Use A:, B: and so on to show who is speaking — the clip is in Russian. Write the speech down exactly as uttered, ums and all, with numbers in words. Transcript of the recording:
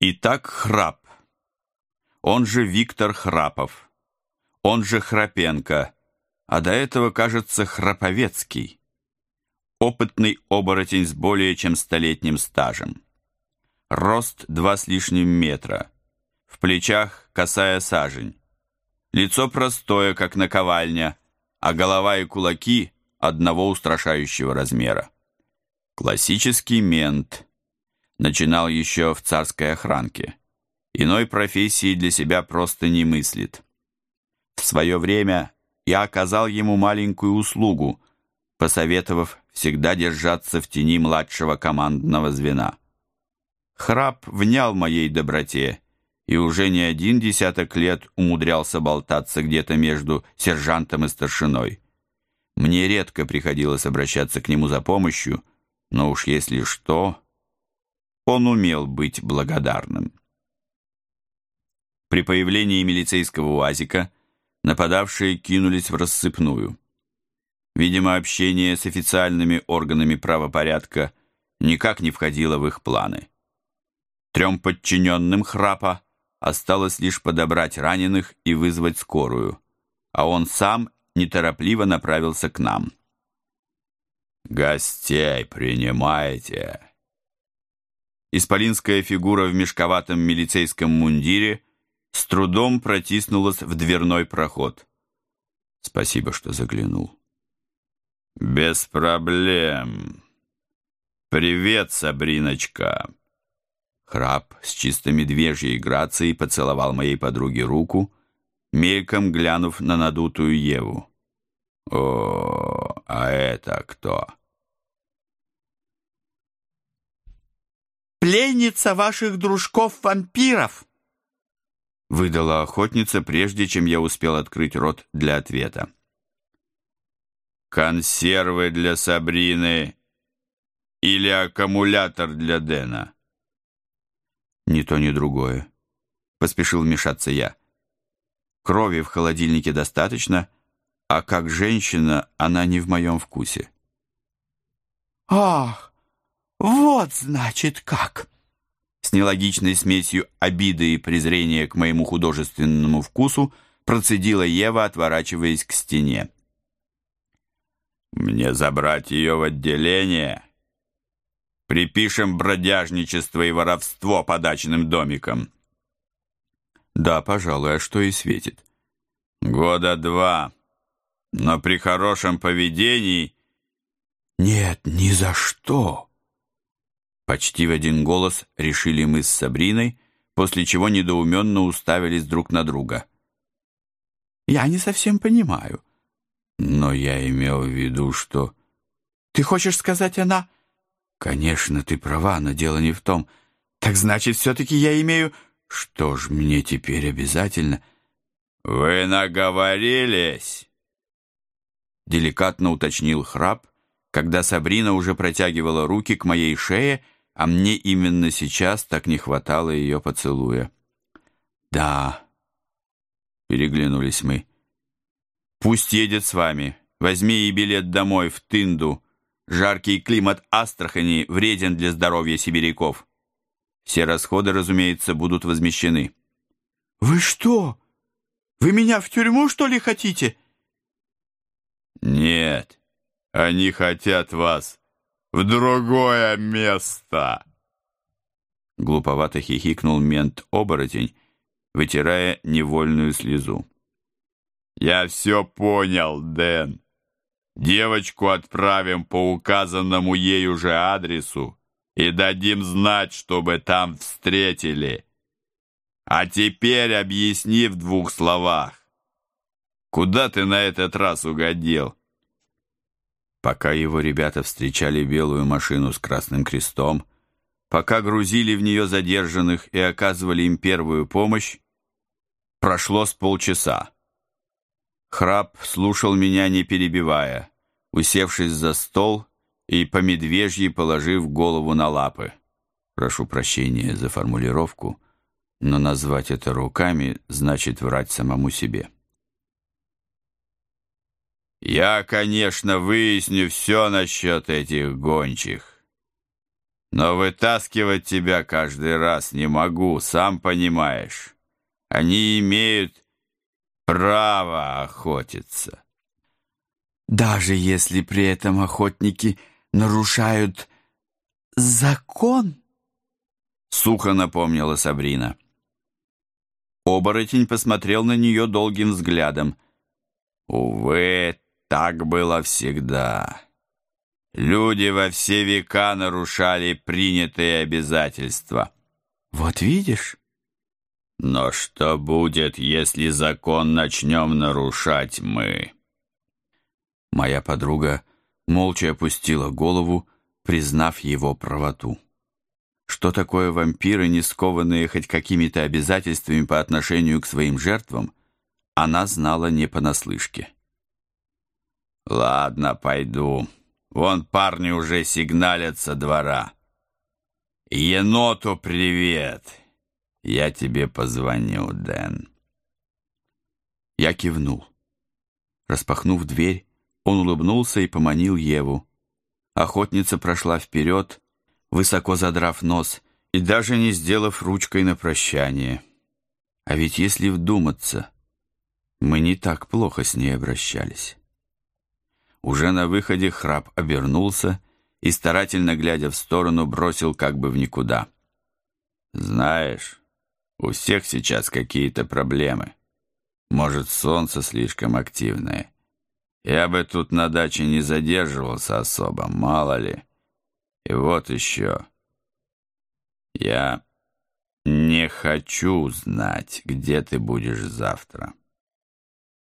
A: Итак, Храп, он же Виктор Храпов, он же Храпенко, а до этого, кажется, Храповецкий. Опытный оборотень с более чем столетним стажем. Рост два с лишним метра, в плечах косая сажень. Лицо простое, как наковальня, а голова и кулаки одного устрашающего размера. Классический мент. Начинал еще в царской охранке. Иной профессии для себя просто не мыслит. В свое время я оказал ему маленькую услугу, посоветовав всегда держаться в тени младшего командного звена. Храп внял моей доброте и уже не один десяток лет умудрялся болтаться где-то между сержантом и старшиной. Мне редко приходилось обращаться к нему за помощью, но уж если что, он умел быть благодарным. При появлении милицейского УАЗика нападавшие кинулись в рассыпную. Видимо, общение с официальными органами правопорядка никак не входило в их планы. Трем подчиненным Храпа осталось лишь подобрать раненых и вызвать скорую, а он сам неторопливо направился к нам. «Гостей принимаете?» Исполинская фигура в мешковатом милицейском мундире с трудом протиснулась в дверной проход. «Спасибо, что заглянул». «Без проблем. Привет, Сабриночка». Храп с чисто медвежьей грацией поцеловал моей подруге руку, мельком глянув на надутую Еву. «О, а это кто?»
B: «Пленница ваших дружков-вампиров!»
A: выдала охотница, прежде чем я успел открыть рот для ответа. «Консервы для Сабрины или аккумулятор для Дэна?» «Ни то, ни другое», — поспешил вмешаться я. «Крови в холодильнике достаточно, а как женщина она не в моем вкусе».
B: «Ах, вот значит как!»
A: С нелогичной смесью обиды и презрения к моему художественному вкусу процедила Ева, отворачиваясь к стене. «Мне забрать ее в отделение? Припишем бродяжничество и воровство по дачным домикам». «Да, пожалуй, а что и светит». «Года два, но при хорошем поведении...» «Нет, ни за что!» Почти в один голос решили мы с Сабриной, после чего недоуменно уставились друг на друга.
B: «Я не совсем понимаю».
A: «Но я имел в виду, что...»
B: «Ты хочешь сказать, она...»
A: «Конечно, ты права, но дело не в том...»
B: «Так значит, все-таки я имею...»
A: «Что ж, мне теперь обязательно...» «Вы наговорились?» Деликатно уточнил Храп, когда Сабрина уже протягивала руки к моей шее, а мне именно сейчас так не хватало ее поцелуя. «Да», — переглянулись мы. «Пусть едет с вами. Возьми и билет домой, в Тынду. Жаркий климат Астрахани вреден для здоровья сибиряков. Все расходы, разумеется, будут возмещены».
B: «Вы что? Вы меня в тюрьму, что ли, хотите?»
A: «Нет, они хотят вас в другое место!» Глуповато хихикнул мент-оборотень, вытирая невольную слезу. «Я все понял, Дэн. Девочку отправим по указанному ею же адресу и дадим знать, чтобы там встретили. А теперь объясни в двух словах, куда ты на этот раз угодил?» Пока его ребята встречали белую машину с красным крестом, пока грузили в нее задержанных и оказывали им первую помощь, прошло с полчаса. Храп слушал меня, не перебивая, усевшись за стол и по медвежьи положив голову на лапы. Прошу прощения за формулировку, но назвать это руками значит врать самому себе. «Я, конечно, выясню все насчет этих гончих. Но вытаскивать тебя каждый раз не могу, сам понимаешь. Они имеют право охотиться.
B: Даже если при этом охотники нарушают закон?
A: Сухо напомнила Сабрина. Оборотень посмотрел на нее долгим взглядом. Увы, так было всегда. Люди во все века нарушали принятые обязательства.
B: Вот видишь?
A: Но что будет, если закон начнем нарушать мы? Моя подруга молча опустила голову, признав его правоту. Что такое вампиры, не скованные хоть какими-то обязательствами по отношению к своим жертвам, она знала не понаслышке. «Ладно, пойду. Вон парни уже сигналят со двора. Еноту привет. Я тебе позвоню, Дэн». Я кивнул. Распахнув дверь, он улыбнулся и поманил Еву. Охотница прошла вперед, высоко задрав нос и даже не сделав ручкой на прощание. А ведь если вдуматься, мы не так плохо с ней обращались. Уже на выходе Храп обернулся и, старательно глядя в сторону, бросил как бы в никуда. «Знаешь, у всех сейчас какие-то проблемы. Может, солнце слишком активное. Я бы тут на даче не задерживался особо, мало ли. И вот еще. Я не хочу знать, где ты будешь завтра».